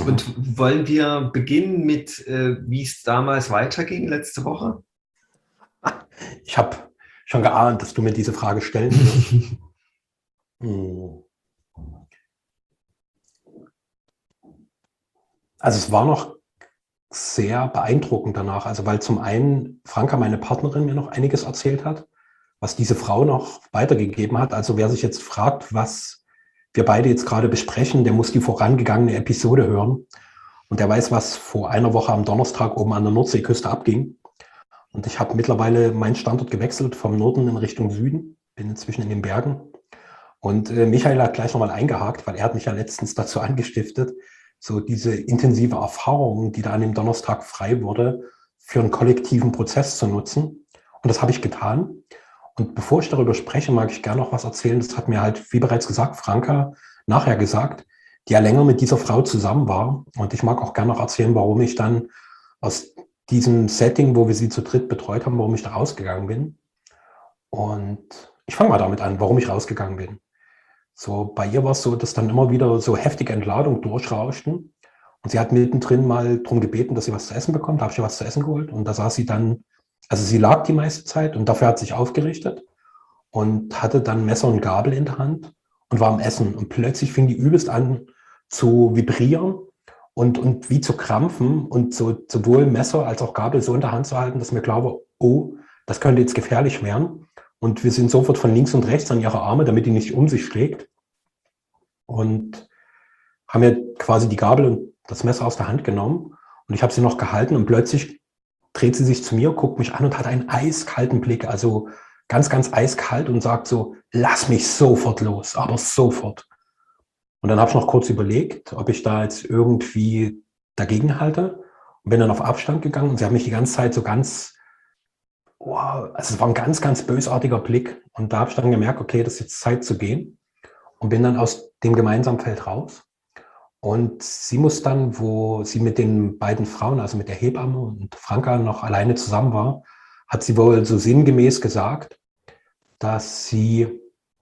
Und wollen wir beginnen mit, wie es damals weiterging letzte Woche? Ich habe schon geahnt, dass du mir diese Frage stellen wirst. Also es war noch sehr beeindruckend danach, also weil zum einen Franka, meine Partnerin, mir noch einiges erzählt hat, was diese Frau noch weitergegeben hat. Also wer sich jetzt fragt, was wir beide jetzt gerade besprechen, der muss die vorangegangene Episode hören und der weiß, was vor einer Woche am Donnerstag oben an der Nordseeküste abging. Und ich habe mittlerweile meinen Standort gewechselt vom Norden in Richtung Süden, bin inzwischen in den Bergen. Und Michael hat gleich nochmal eingehakt, weil er hat mich ja letztens dazu angestiftet, so diese intensive Erfahrung, die da an dem Donnerstag frei wurde, für einen kollektiven Prozess zu nutzen. Und das habe ich getan. Und bevor ich darüber spreche, mag ich gerne noch was erzählen. Das hat mir halt, wie bereits gesagt, Franka nachher gesagt, die ja länger mit dieser Frau zusammen war. Und ich mag auch gerne noch erzählen, warum ich dann aus diesem Setting, wo wir sie zu dritt betreut haben, warum ich da rausgegangen bin. Und ich fange mal damit an, warum ich rausgegangen bin. So, bei ihr war es so, dass dann immer wieder so heftige Entladungen durchrauschten. Und sie hat mittendrin mal darum gebeten, dass sie was zu essen bekommt. Da habe ich ihr was zu essen geholt. Und da saß sie dann, also sie lag die meiste Zeit und dafür hat sie sich aufgerichtet und hatte dann Messer und Gabel in der Hand und war am Essen. Und plötzlich fing die übelst an zu vibrieren und wie zu krampfen und so sowohl Messer als auch Gabel so in der Hand zu halten, dass mir klar war, oh, das könnte jetzt gefährlich werden. Und wir sind sofort von links und rechts an ihre Arme, damit die nicht um sich schlägt. Und haben mir quasi die Gabel und das Messer aus der Hand genommen. Und ich habe sie noch gehalten und plötzlich dreht sie sich zu mir, guckt mich an und hat einen eiskalten Blick, also ganz, ganz eiskalt und sagt so, lass mich sofort los, aber sofort. Und dann habe ich noch kurz überlegt, ob ich da jetzt irgendwie dagegen halte und bin dann auf Abstand gegangen und sie hat mich die ganze Zeit so ganz, also es war ein ganz, ganz bösartiger Blick und da habe ich dann gemerkt, okay, das ist jetzt Zeit zu gehen und bin dann aus dem gemeinsamen Feld raus. Und sie muss dann, wo sie mit den beiden Frauen, also mit der Hebamme und Franka noch alleine zusammen war, hat sie wohl so sinngemäß gesagt, dass sie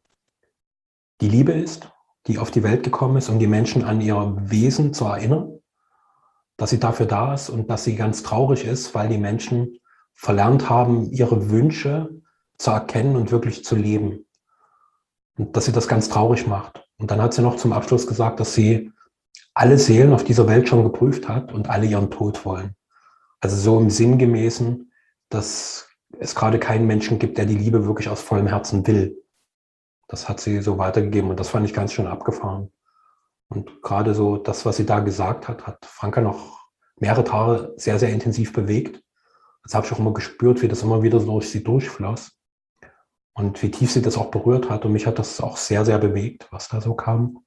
die Liebe ist, die auf die Welt gekommen ist, um die Menschen an ihr Wesen zu erinnern, dass sie dafür da ist und dass sie ganz traurig ist, weil die Menschen verlernt haben, ihre Wünsche zu erkennen und wirklich zu leben. Und dass sie das ganz traurig macht. Und dann hat sie noch zum Abschluss gesagt, dass sie alle Seelen auf dieser Welt schon geprüft hat und alle ihren Tod wollen. Also so im Sinngemäßen, dass es gerade keinen Menschen gibt, der die Liebe wirklich aus vollem Herzen will. Das hat sie so weitergegeben und das fand ich ganz schön abgefahren. Und gerade so das, was sie da gesagt hat, hat Franka noch mehrere Tage sehr, sehr intensiv bewegt. Das habe ich auch immer gespürt, wie das immer wieder so durch sie durchfloss und wie tief sie das auch berührt hat. Und mich hat das auch sehr, sehr bewegt, was da so kam.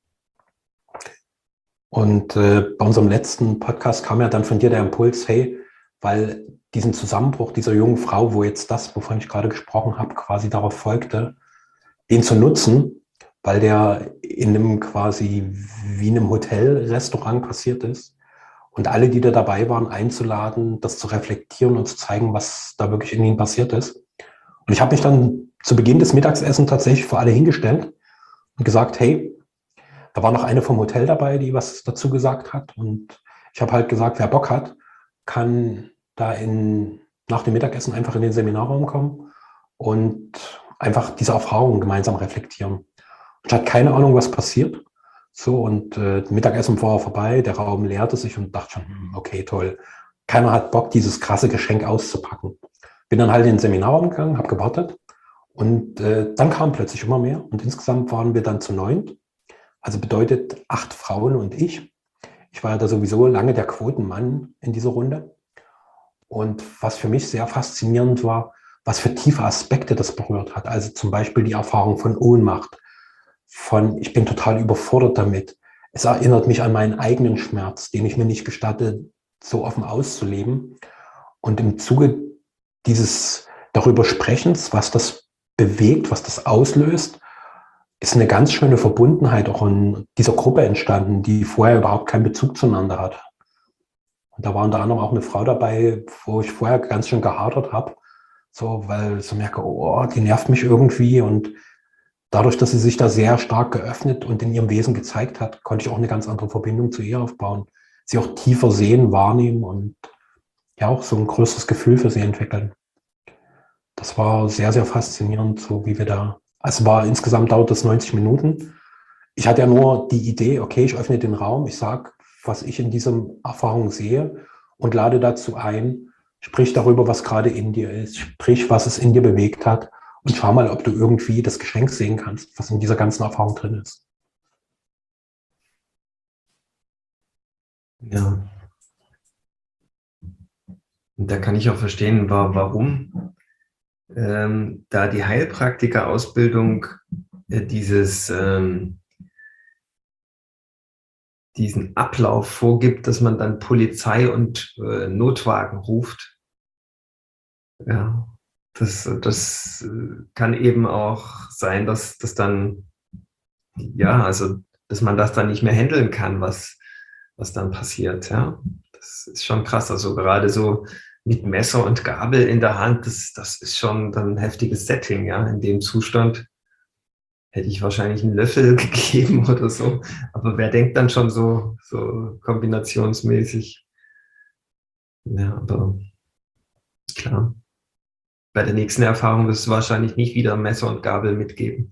Und bei unserem letzten Podcast kam ja dann von dir der Impuls, hey, weil diesen Zusammenbruch dieser jungen Frau, wo jetzt das, wovon ich gerade gesprochen habe, quasi darauf folgte, den zu nutzen, weil der in einem quasi wie in einem Hotelrestaurant passiert ist und alle, die da dabei waren, einzuladen, das zu reflektieren und zu zeigen, was da wirklich in ihnen passiert ist. Und ich habe mich dann zu Beginn des Mittagessens tatsächlich vor alle hingestellt und gesagt, hey, da war noch eine vom Hotel dabei, die was dazu gesagt hat. Und ich habe halt gesagt, wer Bock hat, kann da nach dem Mittagessen einfach in den Seminarraum kommen und einfach diese Erfahrungen gemeinsam reflektieren. Ich hatte keine Ahnung, was passiert. So, und Mittagessen war vorbei, der Raum leerte sich und dachte schon, okay, toll. Keiner hat Bock, dieses krasse Geschenk auszupacken. Bin dann halt in den Seminarraum gegangen, habe gewartet und dann kam plötzlich immer mehr und insgesamt waren wir dann zu 9. Also bedeutet 8 Frauen und ich. Ich war ja da sowieso lange der Quotenmann in dieser Runde. Und was für mich sehr faszinierend war, was für tiefe Aspekte das berührt hat. Also zum Beispiel die Erfahrung von Ohnmacht, von ich bin total überfordert damit. Es erinnert mich an meinen eigenen Schmerz, den ich mir nicht gestatte, so offen auszuleben. Und im Zuge dieses darüber Sprechens, was das bewegt, was das auslöst, ist eine ganz schöne Verbundenheit auch in dieser Gruppe entstanden, die vorher überhaupt keinen Bezug zueinander hat. Und da war unter anderem auch eine Frau dabei, wo ich vorher ganz schön gehadert habe, so, weil ich so merke, oh, die nervt mich irgendwie. Und dadurch, dass sie sich da sehr stark geöffnet und in ihrem Wesen gezeigt hat, konnte ich auch eine ganz andere Verbindung zu ihr aufbauen. sie auch tiefer sehen, wahrnehmen und ja auch so ein größeres Gefühl für sie entwickeln. Das war sehr, sehr faszinierend, so wie wir da, also insgesamt dauert das 90 Minuten. Ich hatte ja nur die Idee, okay, ich öffne den Raum, ich sage, was ich in dieser Erfahrung sehe und lade dazu ein, sprich darüber, was gerade in dir ist, sprich, was es in dir bewegt hat und schau mal, ob du irgendwie das Geschenk sehen kannst, was in dieser ganzen Erfahrung drin ist. Ja, und da kann ich auch verstehen, warum da die Heilpraktiker-Ausbildung dieses diesen Ablauf vorgibt, dass man dann Polizei und Notwagen ruft. Ja, das kann eben auch sein, dass das dann, ja, also, dass man das dann nicht mehr handeln kann, was dann passiert. Ja, das ist schon krass. Also gerade so mit Messer und Gabel in der Hand, das ist schon dann ein heftiges Setting. Ja, in dem Zustand hätte ich wahrscheinlich einen Löffel gegeben oder so. Aber wer denkt dann schon so kombinationsmäßig? Ja, aber klar. Bei der nächsten Erfahrung wirst du wahrscheinlich nicht wieder Messer und Gabel mitgeben.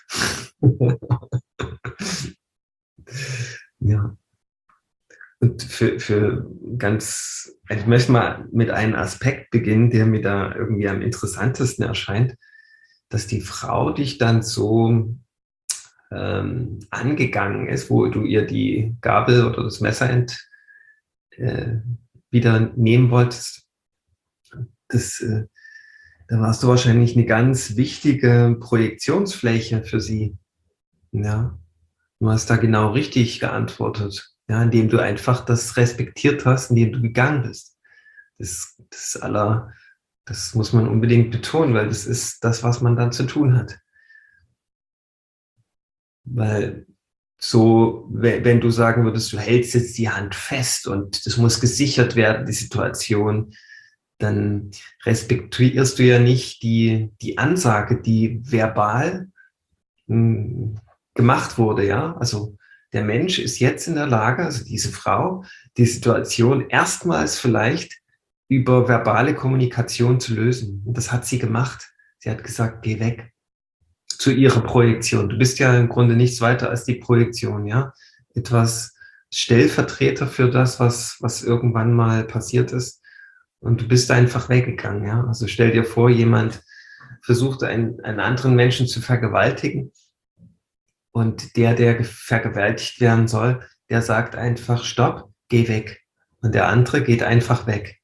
Ja. Und für also ich möchte mal mit einem Aspekt beginnen, der mir da irgendwie am interessantesten erscheint, dass die Frau dich dann so angegangen ist, wo du ihr die Gabel oder das Messer äh, wieder nehmen wolltest. Das, da warst du wahrscheinlich eine ganz wichtige Projektionsfläche für sie. Ja, du hast da genau richtig geantwortet, ja, indem du einfach das respektiert hast, indem du gegangen bist. Das das muss man unbedingt betonen, weil das ist das, was man dann zu tun hat. Weil so, wenn du sagen würdest, du hältst jetzt die Hand fest und das muss gesichert werden, die Situation, dann respektierst du ja nicht die Ansage, die verbal gemacht wurde, ja. Also der Mensch ist jetzt in der Lage, also diese Frau, die Situation erstmals vielleicht über verbale Kommunikation zu lösen. Und das hat sie gemacht. Sie hat gesagt, geh weg zu ihrer Projektion. Du bist ja im Grunde nichts weiter als die Projektion, ja. Etwas Stellvertreter für das, was irgendwann mal passiert ist. Und du bist einfach weggegangen, ja. Also stell dir vor, jemand versucht, einen anderen Menschen zu vergewaltigen. Und der vergewaltigt werden soll, der sagt einfach, stopp, geh weg. Und der andere geht einfach weg.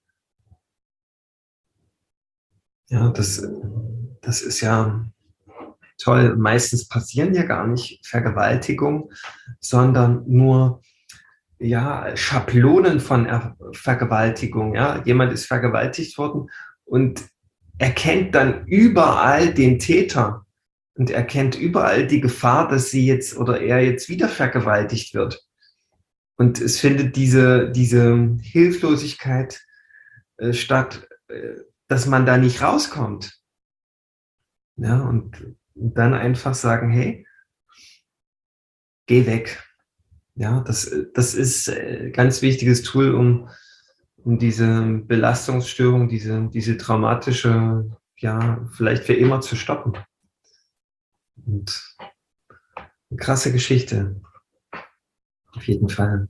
Ja, das ist ja toll. Meistens passieren ja gar nicht Vergewaltigungen, sondern nur ja, Schablonen von Vergewaltigung. Ja, jemand ist vergewaltigt worden und erkennt dann überall den Täter und erkennt überall die Gefahr, dass sie jetzt oder er jetzt wieder vergewaltigt wird. Und es findet diese Hilflosigkeit statt, dass man da nicht rauskommt. Ja, und dann einfach sagen, hey, geh weg. Ja, das ist ein ganz wichtiges Tool, um diese Belastungsstörung, diese traumatische, ja, vielleicht für immer zu stoppen. Und eine krasse Geschichte, auf jeden Fall.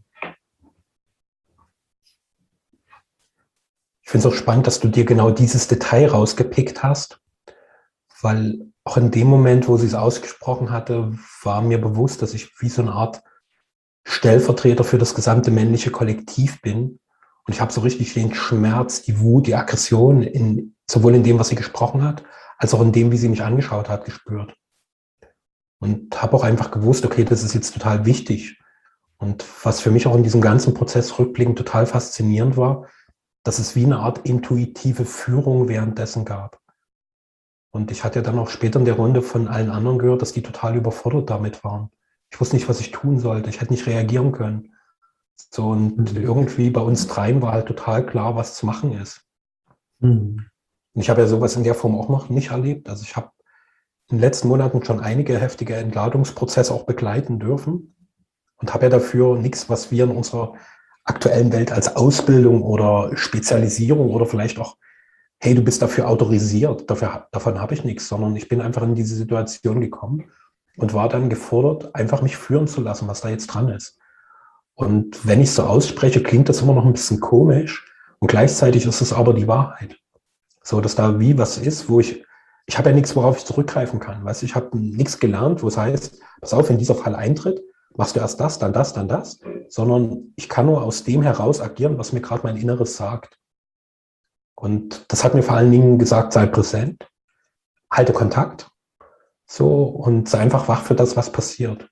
Ich finde es auch spannend, dass du dir genau dieses Detail rausgepickt hast, weil auch in dem Moment, wo sie es ausgesprochen hatte, war mir bewusst, dass ich wie so eine Art Stellvertreter für das gesamte männliche Kollektiv bin. Und ich habe so richtig den Schmerz, die Wut, die Aggression sowohl in dem, was sie gesprochen hat, als auch in dem, wie sie mich angeschaut hat, gespürt. Und habe auch einfach gewusst, okay, das ist jetzt total wichtig. Und was für mich auch in diesem ganzen Prozess rückblickend total faszinierend war, dass es wie eine Art intuitive Führung währenddessen gab. Und ich hatte ja dann auch später in der Runde von allen anderen gehört, dass die total überfordert damit waren. Ich wusste nicht, was ich tun sollte. Ich hätte nicht reagieren können. So, und irgendwie bei uns dreien war halt total klar, was zu machen ist. Und ich habe ja sowas in der Form auch noch nicht erlebt. Also ich habe in den letzten Monaten schon einige heftige Entladungsprozesse auch begleiten dürfen und habe ja dafür nichts, was wir in unserer aktuellen Welt als Ausbildung oder Spezialisierung oder vielleicht auch, hey, du bist dafür autorisiert, davon habe ich nichts, sondern ich bin einfach in diese Situation gekommen und war dann gefordert, einfach mich führen zu lassen, was da jetzt dran ist. Und wenn ich so ausspreche, klingt das immer noch ein bisschen komisch und gleichzeitig ist es aber die Wahrheit. So, dass da wie was ist, wo ich habe ja nichts, worauf ich zurückgreifen kann. Weißt du, ich habe nichts gelernt, wo es heißt, pass auf, wenn dieser Fall eintritt, machst du erst das, dann das, dann das, sondern ich kann nur aus dem heraus agieren, was mir gerade mein Inneres sagt. Und das hat mir vor allen Dingen gesagt, sei präsent, halte Kontakt, so, und sei einfach wach für das, was passiert.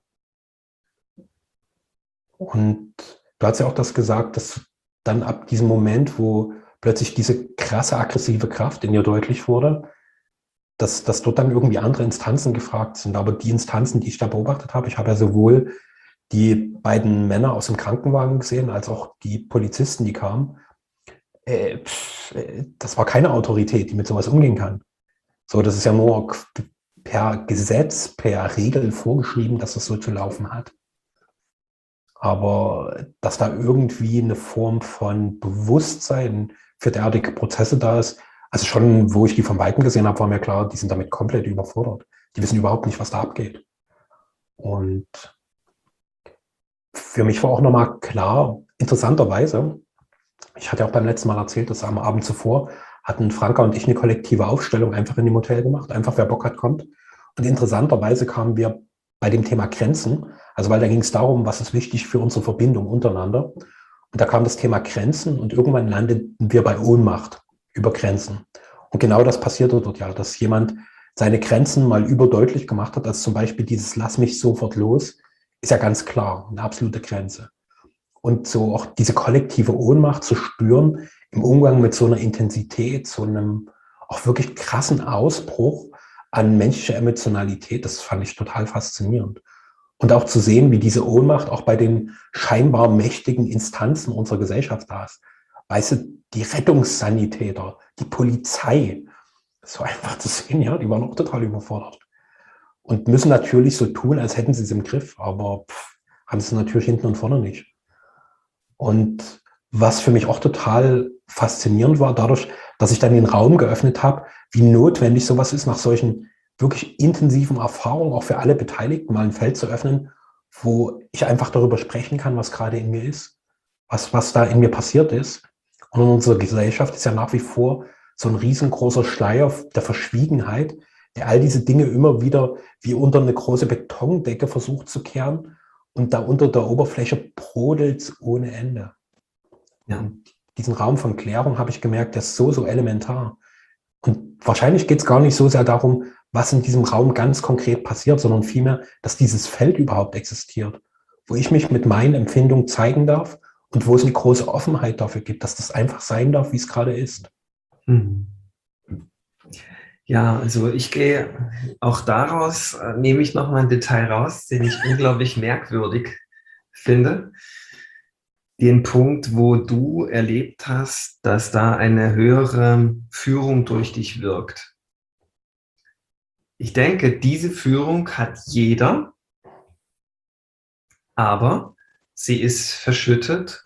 Und du hast ja auch das gesagt, dass dann ab diesem Moment, wo plötzlich diese krasse aggressive Kraft in dir deutlich wurde, dass dort dann irgendwie andere Instanzen gefragt sind. Aber die Instanzen, die ich da beobachtet habe, ich habe ja sowohl die beiden Männer aus dem Krankenwagen gesehen, als auch die Polizisten, die kamen. Das war keine Autorität, die mit sowas umgehen kann. So, das ist ja nur per Gesetz, per Regel vorgeschrieben, dass es so zu laufen hat. Aber dass da irgendwie eine Form von Bewusstsein für derartige Prozesse da ist, also schon, wo ich die von Weitem gesehen habe, war mir klar, die sind damit komplett überfordert. Die wissen überhaupt nicht, was da abgeht. Und für mich war auch nochmal klar, interessanterweise, ich hatte auch beim letzten Mal erzählt, dass am Abend zuvor hatten Franka und ich eine kollektive Aufstellung einfach in dem Hotel gemacht, einfach wer Bock hat, kommt. Und interessanterweise kamen wir bei dem Thema Grenzen, also weil da ging es darum, was ist wichtig für unsere Verbindung untereinander. Und da kam das Thema Grenzen und irgendwann landeten wir bei Ohnmacht über Grenzen. Und genau das passierte dort ja, dass jemand seine Grenzen mal überdeutlich gemacht hat, als zum Beispiel dieses Lass mich sofort los, ist ja ganz klar eine absolute Grenze. Und so auch diese kollektive Ohnmacht zu spüren im Umgang mit so einer Intensität, so einem auch wirklich krassen Ausbruch an menschlicher Emotionalität, das fand ich total faszinierend. Und auch zu sehen, wie diese Ohnmacht auch bei den scheinbar mächtigen Instanzen unserer Gesellschaft da ist. Weißt du, die Rettungssanitäter, die Polizei, so einfach zu sehen, ja, die waren auch total überfordert. Und müssen natürlich so tun, als hätten sie es im Griff, aber haben sie es natürlich hinten und vorne nicht. Und was für mich auch total faszinierend war, dadurch, dass ich dann den Raum geöffnet habe, wie notwendig sowas ist, nach solchen wirklich intensiven Erfahrungen, auch für alle Beteiligten, mal ein Feld zu öffnen, wo ich einfach darüber sprechen kann, was gerade in mir ist, was da in mir passiert ist. Und in unserer Gesellschaft ist ja nach wie vor so ein riesengroßer Schleier der Verschwiegenheit, der all diese Dinge immer wieder wie unter eine große Betondecke versucht zu kehren. Und da unter der Oberfläche brodelt es ohne Ende. Ja. Und diesen Raum von Klärung habe ich gemerkt, der ist so, so elementar. Und wahrscheinlich geht es gar nicht so sehr darum, was in diesem Raum ganz konkret passiert, sondern vielmehr, dass dieses Feld überhaupt existiert, wo ich mich mit meinen Empfindungen zeigen darf und wo es eine große Offenheit dafür gibt, dass das einfach sein darf, wie es gerade ist. Mhm. Ja, also ich gehe auch daraus, nehme ich nochmal ein Detail raus, den ich unglaublich merkwürdig finde. Den Punkt, wo du erlebt hast, dass da eine höhere Führung durch dich wirkt. Ich denke, diese Führung hat jeder, aber sie ist verschüttet,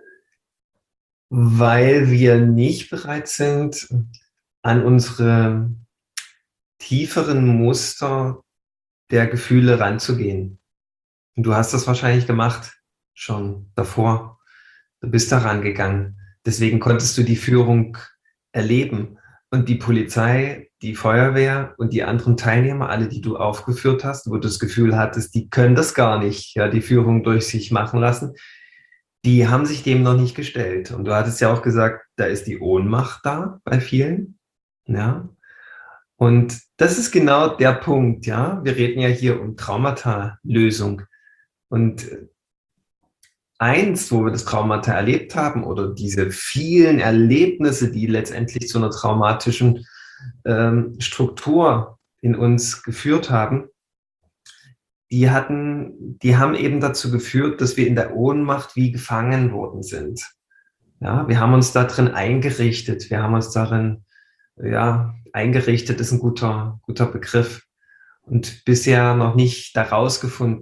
weil wir nicht bereit sind, an unsere tieferen Muster der Gefühle ranzugehen. Und du hast das wahrscheinlich gemacht, schon davor. Du bist da rangegangen. Deswegen konntest du die Führung erleben. Und die Polizei, die Feuerwehr und die anderen Teilnehmer, alle, die du aufgeführt hast, wo du das Gefühl hattest, die können das gar nicht, ja, die Führung durch sich machen lassen, die haben sich dem noch nicht gestellt. Und du hattest ja auch gesagt, da ist die Ohnmacht da bei vielen. Ja. Und das ist genau der Punkt, ja. Wir reden ja hier um Traumata-Lösung. Und eins, wo wir das Traumata erlebt haben oder diese vielen Erlebnisse, die letztendlich zu einer traumatischen Struktur in uns geführt haben, die haben eben dazu geführt, dass wir in der Ohnmacht wie gefangen worden sind. Ja, wir haben uns da drin eingerichtet, wir haben uns darin, ja, eingerichtet ist ein guter Begriff und bisher noch nicht da rausgefunden.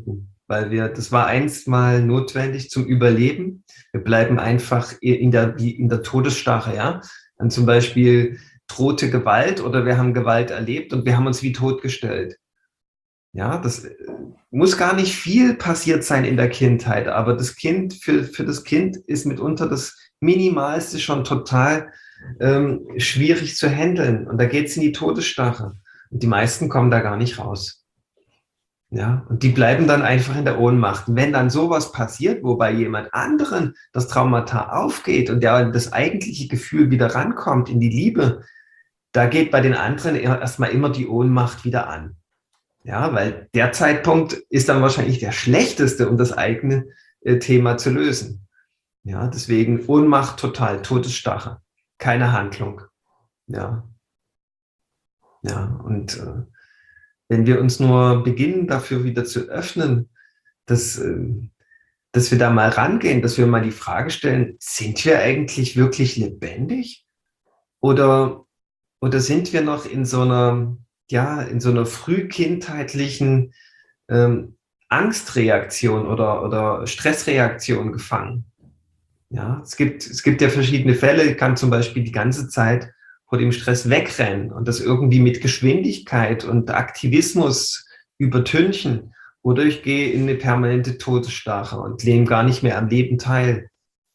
weil das war einst mal notwendig zum Überleben. Wir bleiben einfach in der Todesstarre, ja. Dann zum Beispiel drohte Gewalt oder wir haben Gewalt erlebt und wir haben uns wie totgestellt. Ja, das muss gar nicht viel passiert sein in der Kindheit, aber für das Kind ist mitunter das Minimalste schon total schwierig zu handeln. Und da geht es in die Todesstarre. Und die meisten kommen da gar nicht raus. Ja, und die bleiben dann einfach in der Ohnmacht. Und wenn dann sowas passiert, wo bei jemand anderen das Traumata aufgeht und der das eigentliche Gefühl wieder rankommt in die Liebe, da geht bei den anderen erstmal immer die Ohnmacht wieder an. Ja, weil der Zeitpunkt ist dann wahrscheinlich der schlechteste, um das eigene Thema zu lösen. Ja, deswegen Ohnmacht total, Todesstarre, keine Handlung. Ja, ja, und wenn wir uns nur beginnen, dafür wieder zu öffnen, dass wir da mal rangehen, dass wir mal die Frage stellen, sind wir eigentlich wirklich lebendig? Oder sind wir noch in so einer frühkindheitlichen Angstreaktion oder Stressreaktion gefangen? Ja, es gibt ja verschiedene Fälle. Ich kann zum Beispiel die ganze Zeit vor dem Stress wegrennen und das irgendwie mit Geschwindigkeit und Aktivismus übertünchen. Oder ich gehe in eine permanente Todesstarre und nehme gar nicht mehr am Leben teil.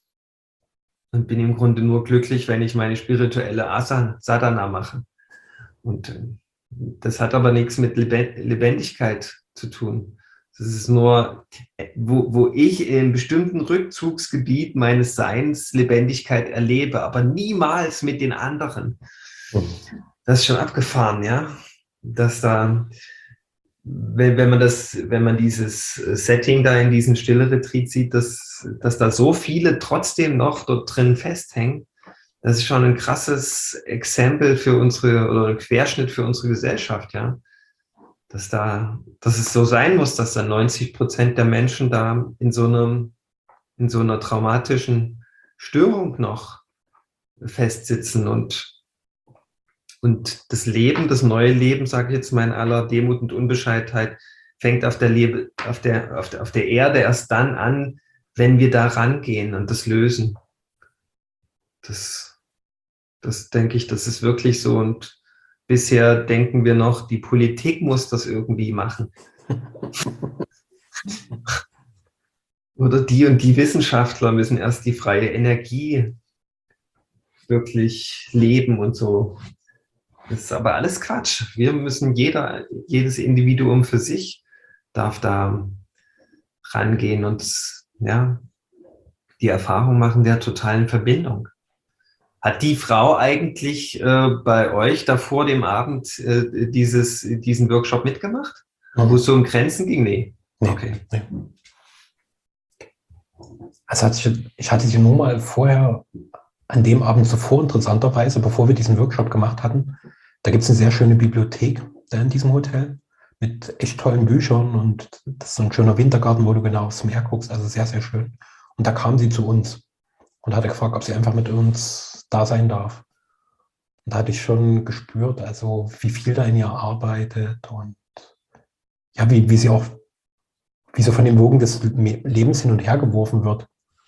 Und bin im Grunde nur glücklich, wenn ich meine spirituelle Sadhana mache. Und das hat aber nichts mit Lebendigkeit zu tun. Das ist nur, wo ich in einem bestimmten Rückzugsgebiet meines Seins Lebendigkeit erlebe, aber niemals mit den anderen. Das ist schon abgefahren, ja. Dass da, wenn man dieses Setting da in diesem Stille-Retreat sieht, dass da so viele trotzdem noch dort drin festhängen, das ist schon ein krasses Exempel für oder ein Querschnitt für unsere Gesellschaft, ja. Dass es so sein muss, dass da 90% der Menschen da in so einer traumatischen Störung noch festsitzen und das Leben, das neue Leben, sage ich jetzt mal in aller Demut und Unbescheidenheit, fängt auf der Erde erst dann an, wenn wir da rangehen und das lösen. Das denke ich, das ist wirklich so. Und bisher denken wir noch, die Politik muss das irgendwie machen. Oder die und die Wissenschaftler müssen erst die freie Energie wirklich leben und so. Das ist aber alles Quatsch. Wir müssen jedes Individuum für sich darf da rangehen und ja, die Erfahrung machen der totalen Verbindung. Hat die Frau eigentlich bei euch da vor dem Abend diesen Workshop mitgemacht? Wo es so um Grenzen ging? Nee. Okay. Nee. Also ich hatte sie nur mal vorher an dem Abend zuvor, interessanterweise, bevor wir diesen Workshop gemacht hatten, da gibt es eine sehr schöne Bibliothek da in diesem Hotel mit echt tollen Büchern und das ist so ein schöner Wintergarten, wo du genau aufs Meer guckst, also sehr, sehr schön. Und da kam sie zu uns und hatte gefragt, ob sie einfach mit uns da sein darf. Und da hatte ich schon gespürt, also wie viel da in ihr arbeitet und ja, wie sie auch, wie so von den Wogen des Lebens hin und her geworfen wird.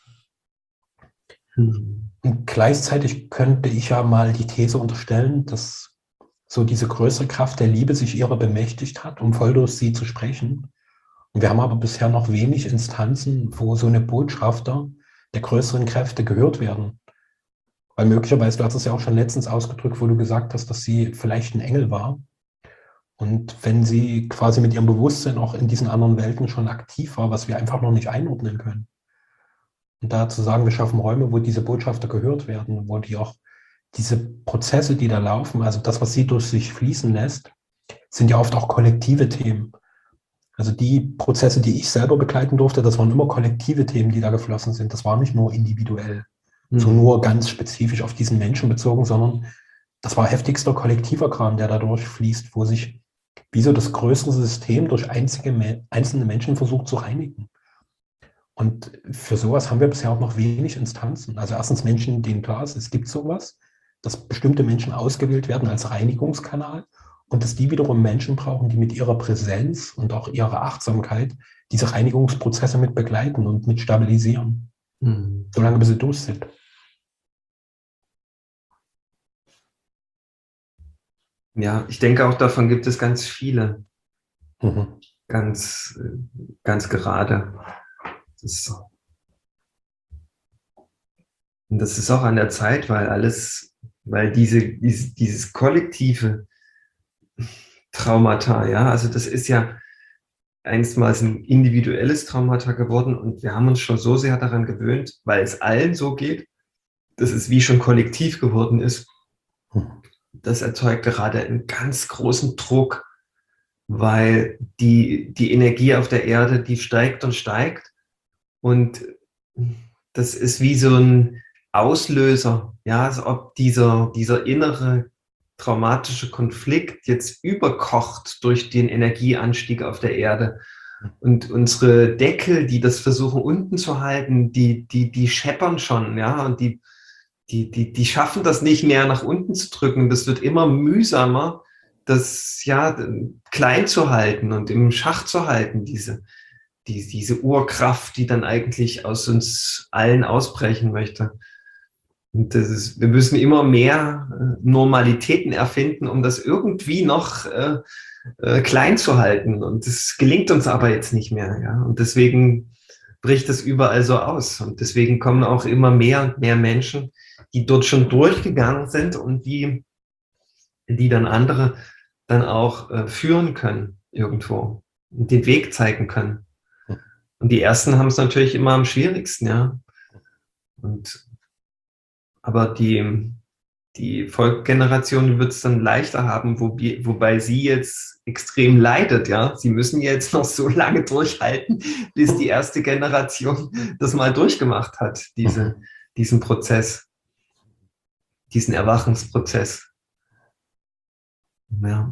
Und gleichzeitig könnte ich ja mal die These unterstellen, dass so diese größere Kraft der Liebe sich ihrer bemächtigt hat, um voll durch sie zu sprechen. Und wir haben aber bisher noch wenig Instanzen, wo so eine Botschafter der größeren Kräfte gehört werden. Weil möglicherweise, du hast es ja auch schon letztens ausgedrückt, wo du gesagt hast, dass sie vielleicht ein Engel war. Und wenn sie quasi mit ihrem Bewusstsein auch in diesen anderen Welten schon aktiv war, was wir einfach noch nicht einordnen können. Und da zu sagen, wir schaffen Räume, wo diese Botschafter gehört werden, wo die auch diese Prozesse, die da laufen, also das, was sie durch sich fließen lässt, sind ja oft auch kollektive Themen. Also die Prozesse, die ich selber begleiten durfte, das waren immer kollektive Themen, die da geflossen sind. Das war nicht nur individuell, so nur ganz spezifisch auf diesen Menschen bezogen, sondern das war heftigster kollektiver Kram, der da durchfließt, wo sich wie so das größere System durch einzelne Menschen versucht zu reinigen. Und für sowas haben wir bisher auch noch wenig Instanzen. Also erstens Menschen, denen klar ist, es gibt sowas, dass bestimmte Menschen ausgewählt werden als Reinigungskanal und dass die wiederum Menschen brauchen, die mit ihrer Präsenz und auch ihrer Achtsamkeit diese Reinigungsprozesse mit begleiten und mit stabilisieren, solange bis sie durch sind. Ja, ich denke auch davon gibt es ganz viele, Mhm. ganz, ganz gerade. Das, und das ist auch an der Zeit, weil dieses kollektive Traumata, ja, also das ist ja einstmals ein individuelles Traumata geworden und wir haben uns schon so sehr daran gewöhnt, weil es allen so geht, dass es wie schon kollektiv geworden ist. Das erzeugt gerade einen ganz großen Druck, weil die Energie auf der Erde, die steigt und steigt und das ist wie so ein Auslöser, ja, als ob dieser innere traumatische Konflikt jetzt überkocht durch den Energieanstieg auf der Erde. Und unsere Deckel, die das versuchen unten zu halten, die scheppern schon, ja, und die schaffen das nicht mehr nach unten zu drücken. Das wird immer mühsamer, das ja klein zu halten und im Schach zu halten, diese Urkraft, die dann eigentlich aus uns allen ausbrechen möchte. Und wir müssen immer mehr Normalitäten erfinden, um das irgendwie noch klein zu halten. Und das gelingt uns aber jetzt nicht mehr. Ja? Und deswegen bricht es überall so aus. Und deswegen kommen auch immer mehr und mehr Menschen, die dort schon durchgegangen sind und die dann andere dann auch führen können irgendwo und den Weg zeigen können. Und die ersten haben es natürlich immer am schwierigsten, ja. Aber die Folgegeneration wird es dann leichter haben, wobei sie jetzt extrem leidet, ja. Sie müssen jetzt noch so lange durchhalten, bis die erste Generation das mal durchgemacht hat, diesen Prozess, diesen Erwachungsprozess. Ja.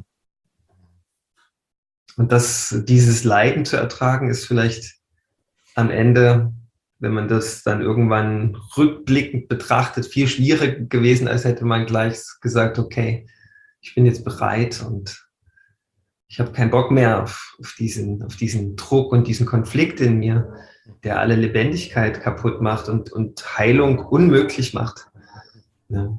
Und dieses Leiden zu ertragen, ist vielleicht am Ende, wenn man das dann irgendwann rückblickend betrachtet, viel schwieriger gewesen, als hätte man gleich gesagt, okay, ich bin jetzt bereit und ich habe keinen Bock mehr auf diesen Druck und diesen Konflikt in mir, der alle Lebendigkeit kaputt macht und Heilung unmöglich macht. Ja.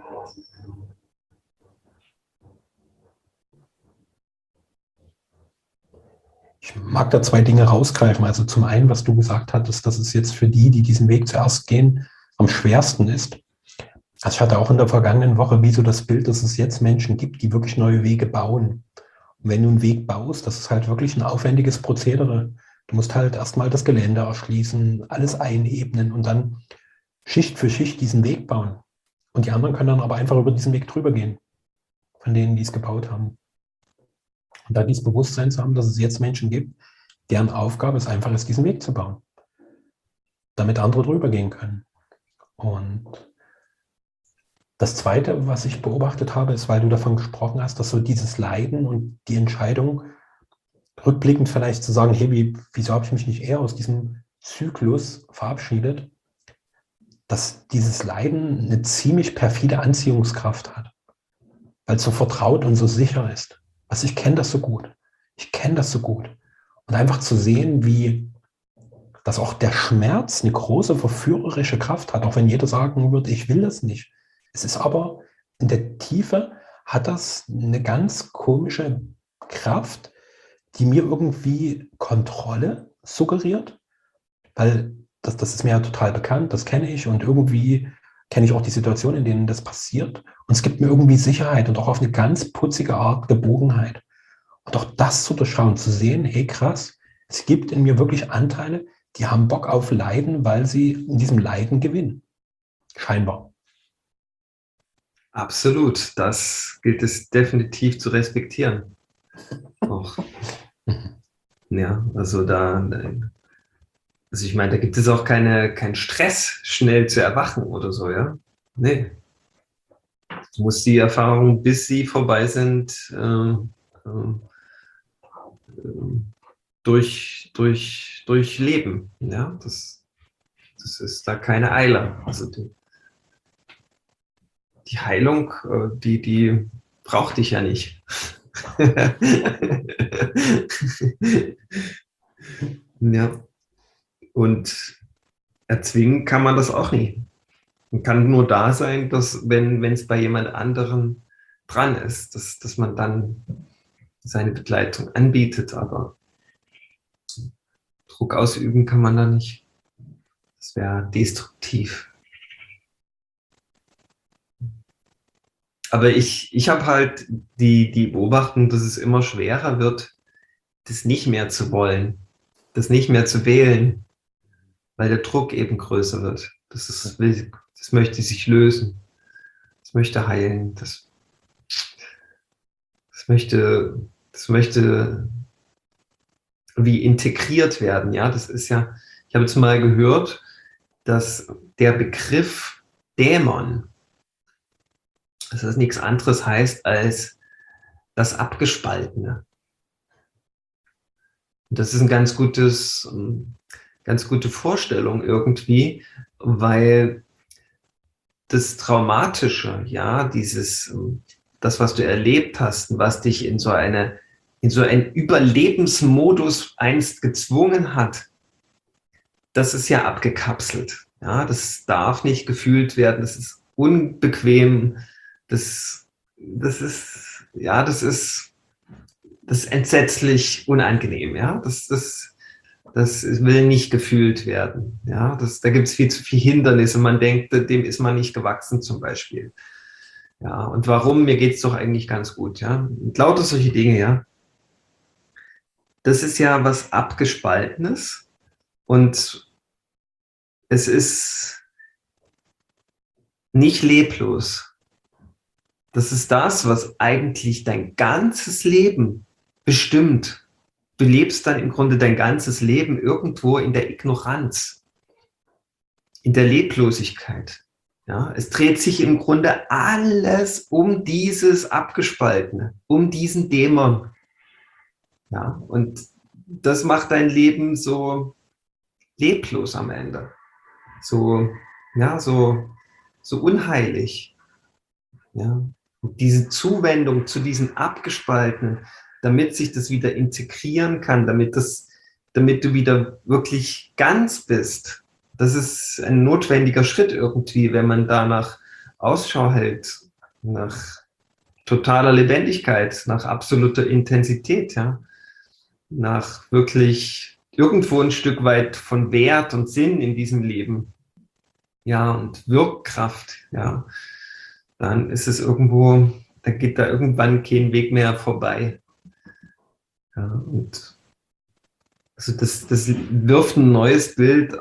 Ich mag da zwei Dinge rausgreifen. Also zum einen, was du gesagt hattest, dass es jetzt für die, die diesen Weg zuerst gehen, am schwersten ist. Also ich hatte auch in der vergangenen Woche wie so das Bild, dass es jetzt Menschen gibt, die wirklich neue Wege bauen. Und wenn du einen Weg baust, das ist halt wirklich ein aufwendiges Prozedere. Du musst halt erstmal das Gelände erschließen, alles einebnen und dann Schicht für Schicht diesen Weg bauen. Und die anderen können dann aber einfach über diesen Weg drüber gehen, von denen, die es gebaut haben. Und da dieses Bewusstsein zu haben, dass es jetzt Menschen gibt, deren Aufgabe es einfach ist, diesen Weg zu bauen, damit andere drüber gehen können. Und das Zweite, was ich beobachtet habe, ist, weil du davon gesprochen hast, dass so dieses Leiden und die Entscheidung, rückblickend vielleicht zu sagen, hey, wieso habe ich mich nicht eher aus diesem Zyklus verabschiedet, dass dieses Leiden eine ziemlich perfide Anziehungskraft hat, weil es so vertraut und so sicher ist. Also ich kenne das so gut. Ich kenne das so gut. Und einfach zu sehen, wie dass auch der Schmerz eine große verführerische Kraft hat, auch wenn jeder sagen würde, ich will das nicht. Es ist aber in der Tiefe hat das eine ganz komische Kraft, die mir irgendwie Kontrolle suggeriert, weil das ist mir ja total bekannt, das kenne ich und irgendwie kenne ich auch die Situation, in denen das passiert. Und es gibt mir irgendwie Sicherheit und auch auf eine ganz putzige Art Geborgenheit. Und auch das zu durchschauen, zu sehen, hey krass, es gibt in mir wirklich Anteile, die haben Bock auf Leiden, weil sie in diesem Leiden gewinnen. Scheinbar. Absolut, das gilt es definitiv zu respektieren. Auch. Ja, also ich meine, da gibt es auch keinen Stress, schnell zu erwachen oder so, ja. Nee. Du musst die Erfahrungen, bis sie vorbei sind, durchleben. Ja, das ist da keine Eile. Also die Heilung, die braucht dich ja nicht. Ja, und erzwingen kann man das auch nicht. Man kann nur da sein, dass wenn es bei jemand anderem dran ist, dass man dann seine Begleitung anbietet, aber Druck ausüben kann man da nicht. Das wäre destruktiv. Aber ich habe halt die Beobachtung, dass es immer schwerer wird, das nicht mehr zu wollen, das nicht mehr zu wählen, weil der Druck eben größer wird. Das möchte sich lösen, das möchte heilen, das möchte wie integriert werden. Ja, das ist ja, ich habe jetzt mal gehört, dass der Begriff Dämon, dass das nichts anderes heißt als das Abgespaltene. Und das ist ein ganz gute Vorstellung irgendwie, weil das Traumatische, ja, das, was du erlebt hast, was dich in so einen Überlebensmodus einst gezwungen hat, das ist ja abgekapselt. Ja, das darf nicht gefühlt werden, das ist unbequem, das ist entsetzlich unangenehm, ja, das will nicht gefühlt werden. Ja, da gibt es viel zu viele Hindernisse. Man denkt, dem ist man nicht gewachsen zum Beispiel. Ja, und warum? Mir geht es doch eigentlich ganz gut. Ja, und lauter solche Dinge. Ja, das ist ja was Abgespaltenes und es ist nicht leblos. Das ist das, was eigentlich dein ganzes Leben bestimmt. Du lebst dann im Grunde dein ganzes Leben irgendwo in der Ignoranz, in der Leblosigkeit. Ja, es dreht sich im Grunde alles um dieses Abgespaltene, um diesen Dämon. Ja, und das macht dein Leben so leblos am Ende. So, ja, so unheilig. Ja. Und diese Zuwendung zu diesem Abgespaltenen, damit sich das wieder integrieren kann, damit du wieder wirklich ganz bist, das ist ein notwendiger Schritt irgendwie, wenn man danach Ausschau hält, nach totaler Lebendigkeit, nach absoluter Intensität, ja, nach wirklich irgendwo ein Stück weit von Wert und Sinn in diesem Leben, ja, und Wirkkraft, ja, dann ist es irgendwo, da geht da irgendwann kein Weg mehr vorbei. Ja, und also das wirft ein neues Bild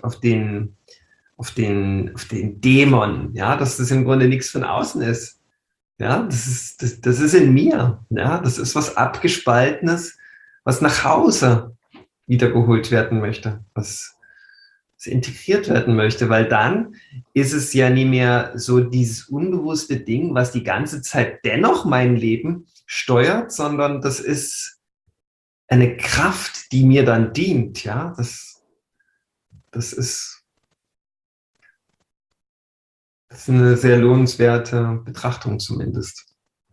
auf den Dämon, ja, dass das im Grunde nichts von außen ist. Ja, das ist in mir. Ja, das ist was Abgespaltenes, was nach Hause wiedergeholt werden möchte, was integriert werden möchte, weil dann ist es ja nie mehr so dieses unbewusste Ding, was die ganze Zeit dennoch mein Leben steuert, sondern das ist eine Kraft, die mir dann dient. Ja, das ist eine sehr lohnenswerte Betrachtung zumindest.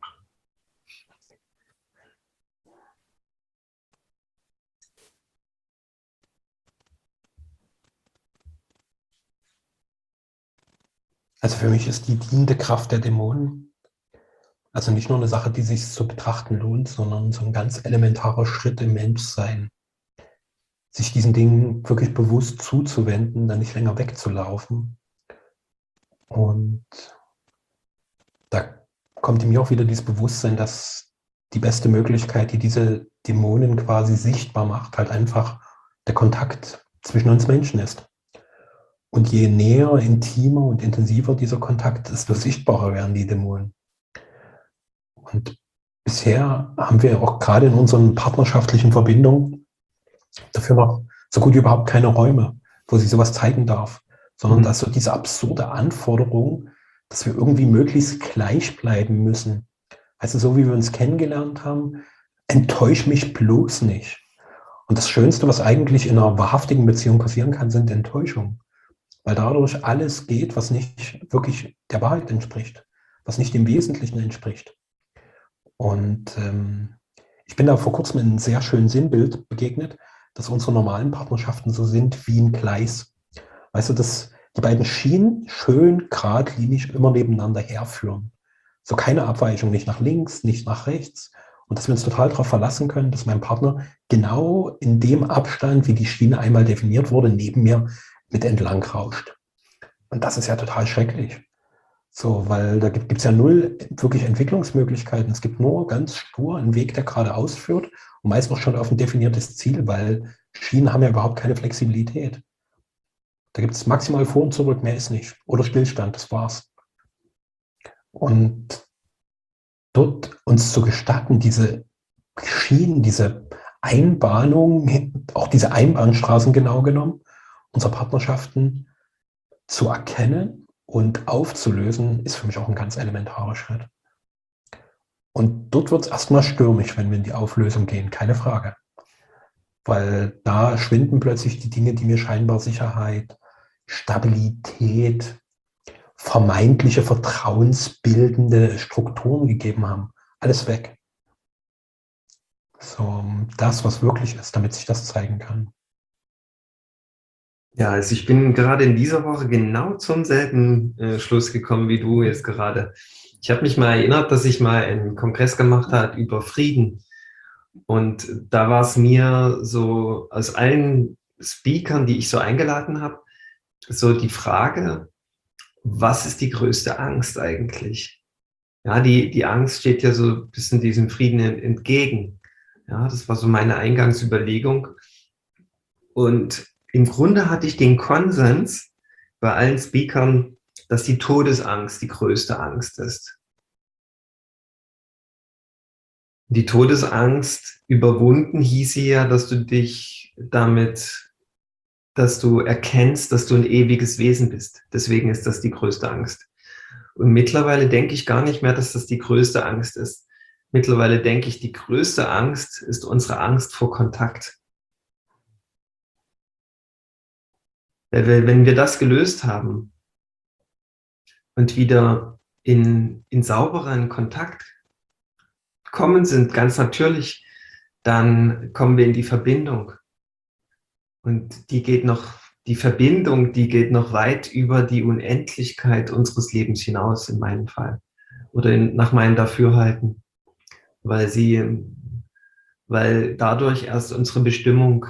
Also für mich ist die dienende Kraft der Dämonen also nicht nur eine Sache, die sich zu betrachten lohnt, sondern so ein ganz elementarer Schritt im Menschsein. Sich diesen Dingen wirklich bewusst zuzuwenden, dann nicht länger wegzulaufen. Und da kommt in mir auch wieder dieses Bewusstsein, dass die beste Möglichkeit, die diese Dämonen quasi sichtbar macht, halt einfach der Kontakt zwischen uns Menschen ist. Und je näher, intimer und intensiver dieser Kontakt ist, desto sichtbarer werden die Dämonen. Und bisher haben wir auch gerade in unseren partnerschaftlichen Verbindungen dafür noch so gut wie überhaupt keine Räume, wo sich sowas zeigen darf, sondern dass so diese absurde Anforderung, dass wir irgendwie möglichst gleich bleiben müssen. Also so wie wir uns kennengelernt haben, enttäusch mich bloß nicht. Und das Schönste, was eigentlich in einer wahrhaftigen Beziehung passieren kann, sind Enttäuschungen. Weil dadurch alles geht, was nicht wirklich der Wahrheit entspricht, was nicht dem Wesentlichen entspricht. Und ich bin da vor kurzem in einem sehr schönen Sinnbild begegnet, dass unsere normalen Partnerschaften so sind wie ein Gleis. Weißt du, dass die beiden Schienen schön geradlinig immer nebeneinander herführen. So keine Abweichung, nicht nach links, nicht nach rechts. Und dass wir uns total darauf verlassen können, dass mein Partner genau in dem Abstand, wie die Schiene einmal definiert wurde, neben mir mit entlang rauscht. Und das ist ja total schrecklich. So, weil da gibt es ja null wirklich Entwicklungsmöglichkeiten. Es gibt nur ganz stur einen Weg, der geradeaus führt und meist noch schon auf ein definiertes Ziel, weil Schienen haben ja überhaupt keine Flexibilität. Da gibt es maximal vor und zurück, mehr ist nicht. Oder Stillstand, das war's. Und dort uns zu gestatten, diese Schienen, diese Einbahnung, auch diese Einbahnstraßen genau genommen, unserer Partnerschaften zu erkennen und aufzulösen, ist für mich auch ein ganz elementarer Schritt. Und dort wird es erstmal stürmisch, wenn wir in die Auflösung gehen, keine Frage. Weil da schwinden plötzlich die Dinge, die mir scheinbar Sicherheit, Stabilität, vermeintliche vertrauensbildende Strukturen gegeben haben. Alles weg. So, das, was wirklich ist, damit sich das zeigen kann. Ja, also ich bin gerade in dieser Woche genau zum selben Schluss gekommen wie du jetzt gerade. Ich habe mich mal erinnert, dass ich mal einen Kongress gemacht habe über Frieden. Und da war es mir so aus allen Speakern, die ich so eingeladen habe, so die Frage, was ist die größte Angst eigentlich? Ja, die Angst steht ja so ein bisschen diesem Frieden entgegen. Ja, das war so meine Eingangsüberlegung. Und im Grunde hatte ich den Konsens bei allen Speakern, dass die Todesangst die größte Angst ist. Die Todesangst überwunden hieße ja, dass du dich damit, dass du erkennst, dass du ein ewiges Wesen bist. Deswegen ist das die größte Angst. Und mittlerweile denke ich gar nicht mehr, dass das die größte Angst ist. Mittlerweile denke ich, die größte Angst ist unsere Angst vor Kontakt. Wenn wir das gelöst haben und wieder in sauberen Kontakt kommen sind, ganz natürlich, dann kommen wir in die Verbindung. Und die Verbindung, die geht noch weit über die Unendlichkeit unseres Lebens hinaus, in meinem Fall. Oder nach meinem Dafürhalten. Weil dadurch erst unsere Bestimmung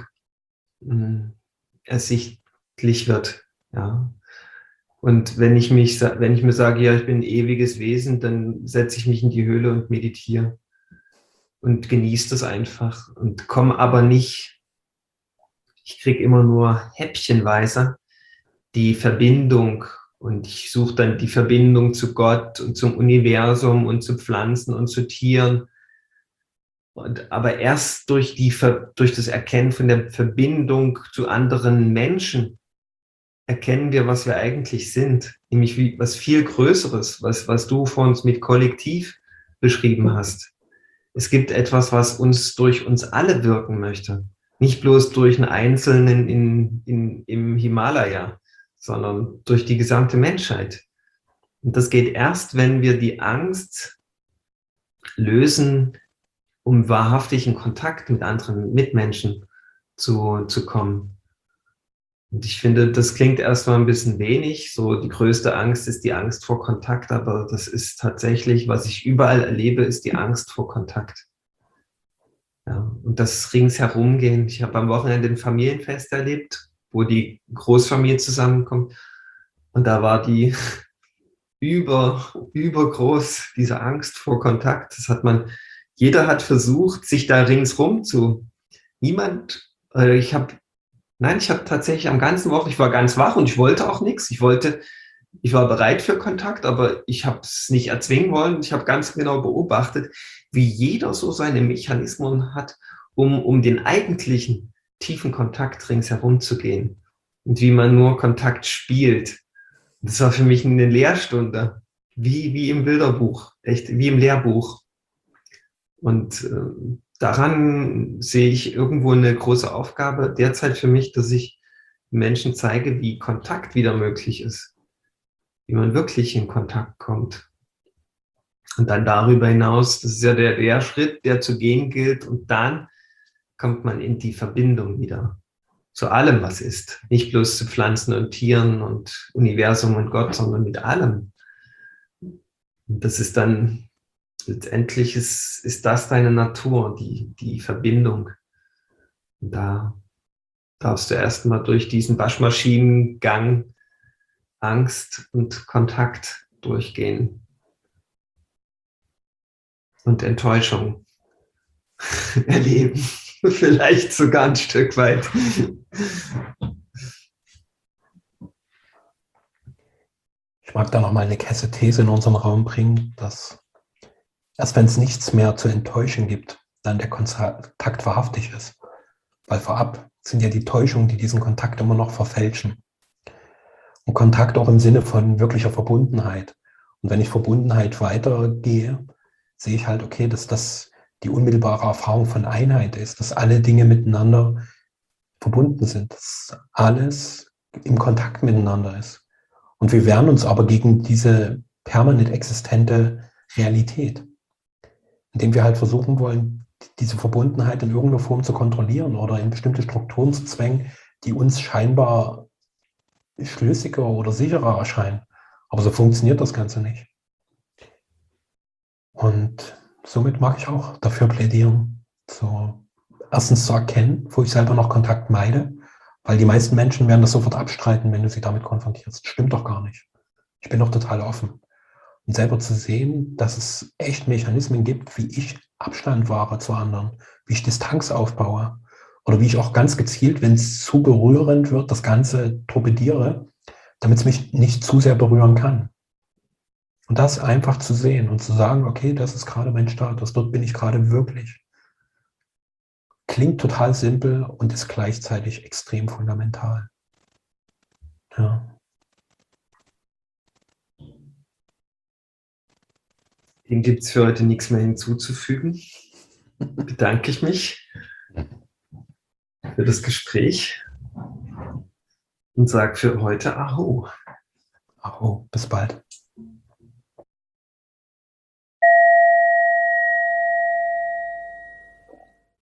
ersichtlich wird. Ja. Und wenn ich mir sage, ja, ich bin ein ewiges Wesen, dann setze ich mich in die Höhle und meditiere und genieße das einfach und komme aber nicht, ich kriege immer nur häppchenweise die Verbindung und ich suche dann die Verbindung zu Gott und zum Universum und zu Pflanzen und zu Tieren. Aber erst durch das Erkennen von der Verbindung zu anderen Menschen erkennen wir, was wir eigentlich sind, nämlich was viel Größeres, was du vor uns mit Kollektiv beschrieben hast. Es gibt etwas, was durch uns alle wirken möchte. Nicht bloß durch einen Einzelnen im Himalaya, sondern durch die gesamte Menschheit. Und das geht erst, wenn wir die Angst lösen, um wahrhaftig in Kontakt mit anderen Mitmenschen zu kommen. Und ich finde, das klingt erstmal ein bisschen wenig. So die größte Angst ist die Angst vor Kontakt, aber das ist tatsächlich, was ich überall erlebe, ist die Angst vor Kontakt. Ja, und das ringsherum gehen. Ich habe am Wochenende ein Familienfest erlebt, wo die Großfamilie zusammenkommt. Und da war die übergroß, diese Angst vor Kontakt. Jeder hat versucht, sich da ringsrum ich habe tatsächlich am ganzen Wochen, ich war ganz wach und ich wollte auch nichts. Ich war bereit für Kontakt, aber ich habe es nicht erzwingen wollen. Ich habe ganz genau beobachtet, wie jeder so seine Mechanismen hat, um den eigentlichen tiefen Kontakt ringsherum zu gehen. Und wie man nur Kontakt spielt. Das war für mich eine Lehrstunde, wie im Bilderbuch, echt wie im Lehrbuch. Und daran sehe ich irgendwo eine große Aufgabe derzeit für mich, dass ich Menschen zeige, wie Kontakt wieder möglich ist, wie man wirklich in Kontakt kommt. Und dann darüber hinaus, das ist ja der Schritt, der zu gehen gilt. Und dann kommt man in die Verbindung wieder zu allem, was ist. Nicht bloß zu Pflanzen und Tieren und Universum und Gott, sondern mit allem. Und das ist dann, letztendlich ist das deine Natur, die Verbindung. Und da darfst du erstmal durch diesen Waschmaschinengang Angst und Kontakt durchgehen und Enttäuschung erleben. Vielleicht sogar ein Stück weit. Ich mag da nochmal eine These in unseren Raum bringen, dass erst wenn es nichts mehr zu enttäuschen gibt, dann der Kontakt wahrhaftig ist. Weil vorab sind ja die Täuschungen, die diesen Kontakt immer noch verfälschen. Und Kontakt auch im Sinne von wirklicher Verbundenheit. Und wenn ich Verbundenheit weitergehe, sehe ich halt, okay, dass das die unmittelbare Erfahrung von Einheit ist, dass alle Dinge miteinander verbunden sind, dass alles im Kontakt miteinander ist. Und wir wehren uns aber gegen diese permanent existente Realität, indem wir halt versuchen wollen, diese Verbundenheit in irgendeiner Form zu kontrollieren oder in bestimmte Strukturen zu zwängen, die uns scheinbar schlüssiger oder sicherer erscheinen. Aber so funktioniert das Ganze nicht. Und somit mag ich auch dafür plädieren, so erstens zu erkennen, wo ich selber noch Kontakt meide, weil die meisten Menschen werden das sofort abstreiten, wenn du sie damit konfrontierst. Das stimmt doch gar nicht. Ich bin doch total offen. Und selber zu sehen, dass es echt Mechanismen gibt, wie ich Abstand wahre zu anderen, wie ich Distanz aufbaue oder wie ich auch ganz gezielt, wenn es zu berührend wird, das Ganze torpediere, damit es mich nicht zu sehr berühren kann. Und das einfach zu sehen und zu sagen, okay, das ist gerade mein Status, dort bin ich gerade wirklich. Klingt total simpel und ist gleichzeitig extrem fundamental. Ja. Dem gibt es für heute nichts mehr hinzuzufügen. Bedanke ich mich für das Gespräch und sage für heute Aho. Aho, bis bald.